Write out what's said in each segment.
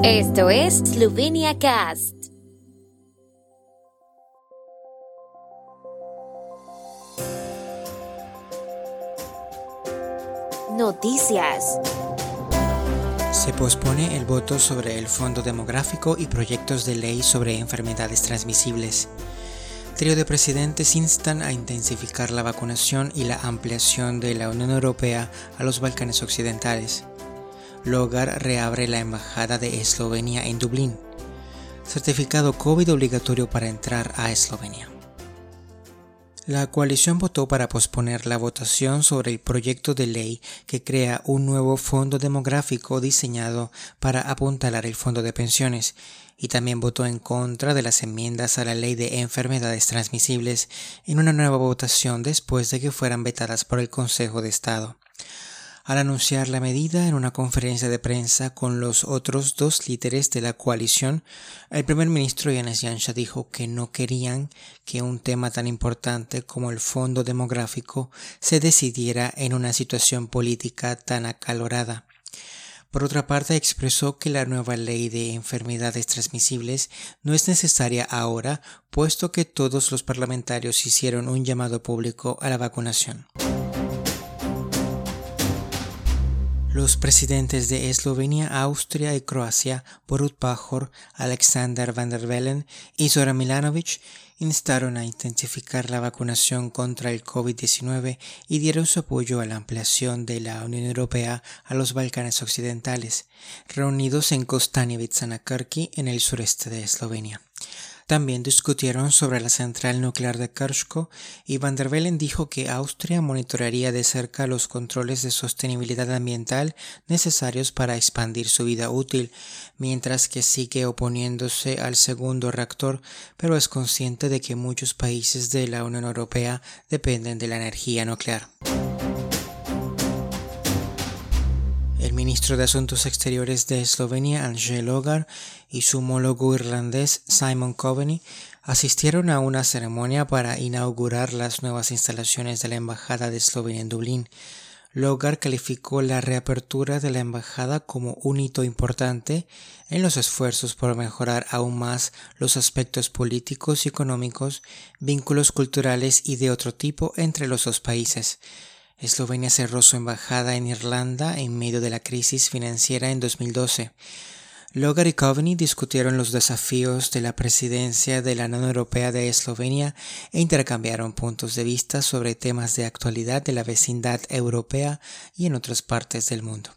Esto es Slovenia Cast. Noticias. Se pospone el voto sobre el Fondo Demográfico y proyectos de ley sobre enfermedades transmisibles. Trío de presidentes instan a intensificar la vacunación y la ampliación de la Unión Europea a los Balcanes Occidentales. Logar reabre la embajada de Eslovenia en Dublín. Certificado COVID obligatorio para entrar a Eslovenia. La coalición votó para posponer la votación sobre el proyecto de ley que crea un nuevo fondo demográfico diseñado para apuntalar el fondo de pensiones, y también votó en contra de las enmiendas a la ley de enfermedades transmisibles en una nueva votación después de que fueran vetadas por el Consejo de Estado. Al anunciar la medida en una conferencia de prensa con los otros dos líderes de la coalición, el primer ministro Janez Janša dijo que no querían que un tema tan importante como el fondo demográfico se decidiera en una situación política tan acalorada. Por otra parte, expresó que la nueva ley de enfermedades transmisibles no es necesaria ahora, puesto que todos los parlamentarios hicieron un llamado público a la vacunación. Los presidentes de Eslovenia, Austria y Croacia, Borut Pahor, Aleksandar Van der Bellen y Zoran Milanović, instaron a intensificar la vacunación contra el COVID-19 y dieron su apoyo a la ampliación de la Unión Europea a los Balcanes Occidentales, reunidos en Kostanjevica na Krki, en el sureste de Eslovenia. También discutieron sobre la central nuclear de Krško y Van der Bellen dijo que Austria monitorearía de cerca los controles de sostenibilidad ambiental necesarios para expandir su vida útil, mientras que sigue oponiéndose al segundo reactor, pero es consciente de que muchos países de la Unión Europea dependen de la energía nuclear. El ministro de Asuntos Exteriores de Eslovenia, Anže Logar, y su homólogo irlandés, Simon Coveney, asistieron a una ceremonia para inaugurar las nuevas instalaciones de la Embajada de Eslovenia en Dublín. Logar calificó la reapertura de la embajada como un hito importante en los esfuerzos por mejorar aún más los aspectos políticos y económicos, vínculos culturales y de otro tipo entre los dos países. Eslovenia cerró su embajada en Irlanda en medio de la crisis financiera en 2012. Logar y Coveney discutieron los desafíos de la presidencia de la Unión Europea de Eslovenia e intercambiaron puntos de vista sobre temas de actualidad de la vecindad europea y en otras partes del mundo.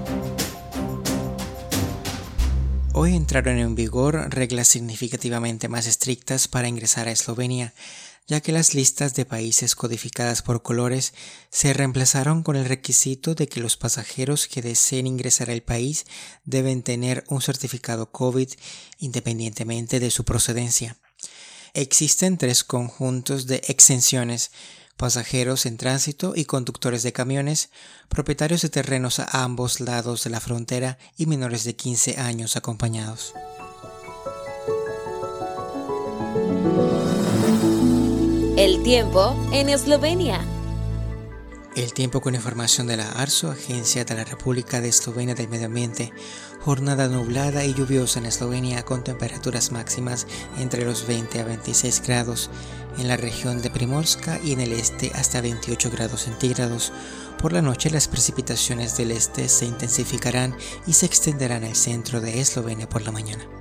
Hoy entraron en vigor reglas significativamente más estrictas para ingresar a Eslovenia, ya que las listas de países codificadas por colores se reemplazaron con el requisito de que los pasajeros que deseen ingresar al país deben tener un certificado COVID independientemente de su procedencia. Existen tres conjuntos de exenciones: pasajeros en tránsito y conductores de camiones, propietarios de terrenos a ambos lados de la frontera y menores de 15 años acompañados. El tiempo en Eslovenia. El tiempo con información de la ARSO, Agencia de la República de Eslovenia del Medio Ambiente. Jornada nublada y lluviosa en Eslovenia con temperaturas máximas entre los 20 a 26 grados, en la región de Primorska y en el este hasta 28 grados centígrados. Por la noche las precipitaciones del este se intensificarán y se extenderán al centro de Eslovenia por la mañana.